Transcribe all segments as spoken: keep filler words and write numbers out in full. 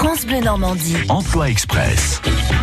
France Bleu Normandie. Emploi Express.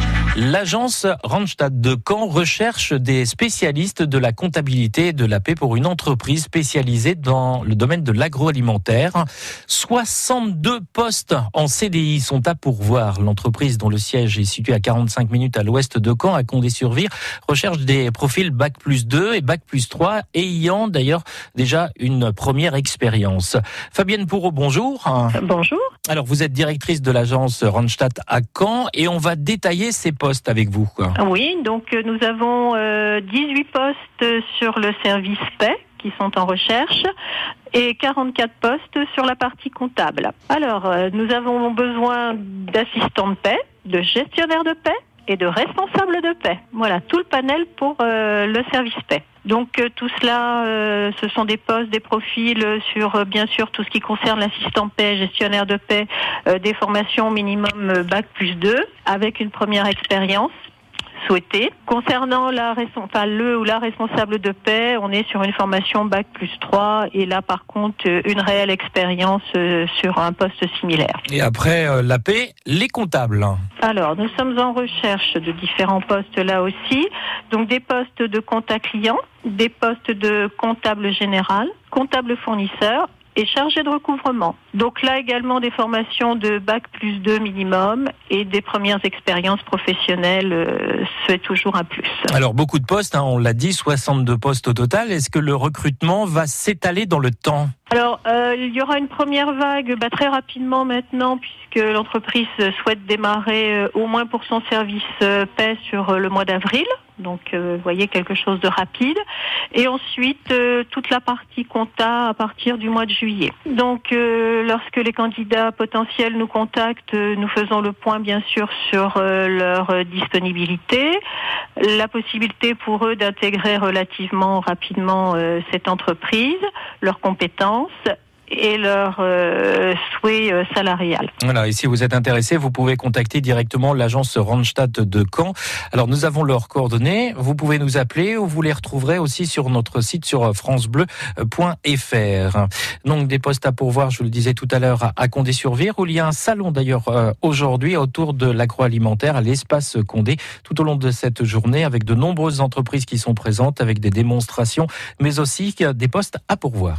L'agence Randstad de Caen recherche des spécialistes de la comptabilité et de la paie pour une entreprise spécialisée dans le domaine de l'agroalimentaire. soixante-deux postes en C D I sont à pourvoir. L'entreprise, dont le siège est situé à quarante-cinq minutes à l'ouest de Caen, à Condé-sur-Vire, recherche des profils bac plus deux et bac plus trois, ayant d'ailleurs déjà une première expérience. Fabienne Pourreau, bonjour. Bonjour. Alors, vous êtes directrice de l'agence Randstad à Caen et on va détailler ces postes avec vous. Oui, donc nous avons euh, dix-huit postes sur le service paie qui sont en recherche et quarante-quatre postes sur la partie comptable. Alors, euh, nous avons besoin d'assistants de paie, de gestionnaires de paie et de responsables de paie. Voilà, tout le panel pour euh, le service paie. Donc euh, tout cela, euh, ce sont des postes, des profils sur euh, bien sûr tout ce qui concerne l'assistant paie, gestionnaire de paie, euh, des formations minimum euh, bac plus deux, avec une première expérience souhaitée. Concernant la, enfin, le ou la responsable de paie, on est sur une formation bac plus trois et là par contre une réelle expérience euh, sur un poste similaire. Et après euh, la paie, les comptables. Alors, nous sommes en recherche de différents postes là aussi. Donc des postes de compta client, des postes de comptable général, comptable fournisseur et chargé de recouvrement. Donc là également des formations de bac plus deux minimum et des premières expériences professionnelles, euh, c'est toujours un plus. Alors beaucoup de postes, hein, on l'a dit, soixante-deux postes au total. Est-ce que le recrutement va s'étaler dans le temps ? Alors, euh, il y aura une première vague bah, très rapidement maintenant, puisque l'entreprise souhaite démarrer euh, au moins pour son service euh, paie sur euh, le mois d'avril. Donc, euh, vous voyez, quelque chose de rapide. Et ensuite, euh, toute la partie compta à partir du mois de juillet. Donc, euh, lorsque les candidats potentiels nous contactent, euh, nous faisons le point, bien sûr, sur euh, leur euh, disponibilité, la possibilité pour eux d'intégrer relativement rapidement euh, cette entreprise, leurs compétences et leur euh, souhait euh, salarial. Voilà, et si vous êtes intéressé, vous pouvez contacter directement l'agence Randstad de Caen. Alors, nous avons leurs coordonnées. Vous pouvez nous appeler ou vous les retrouverez aussi sur notre site sur francebleu point f r. Donc, des postes à pourvoir, je vous le disais tout à l'heure, à Condé-sur-Vire, où il y a un salon d'ailleurs aujourd'hui autour de l'agroalimentaire à l'espace Condé, tout au long de cette journée, avec de nombreuses entreprises qui sont présentes, avec des démonstrations, mais aussi des postes à pourvoir.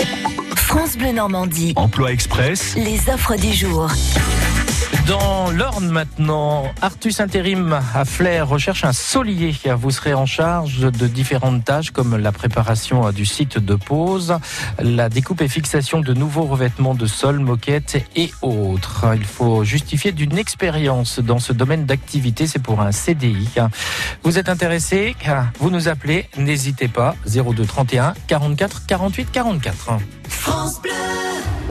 France Bleu Normandie. Emploi Express. Les offres du jour. Dans l'Orne maintenant, Artus Intérim à Flers recherche un solier. Vous serez en charge de différentes tâches comme la préparation du site de pose, la découpe et fixation de nouveaux revêtements de sol, moquettes et autres. Il faut justifier d'une expérience dans ce domaine d'activité, c'est pour un C D I. Vous êtes intéressé? Vous nous appelez, n'hésitez pas, zéro deux trente et un quarante-quatre quarante-huit quarante-quatre. France Bleu.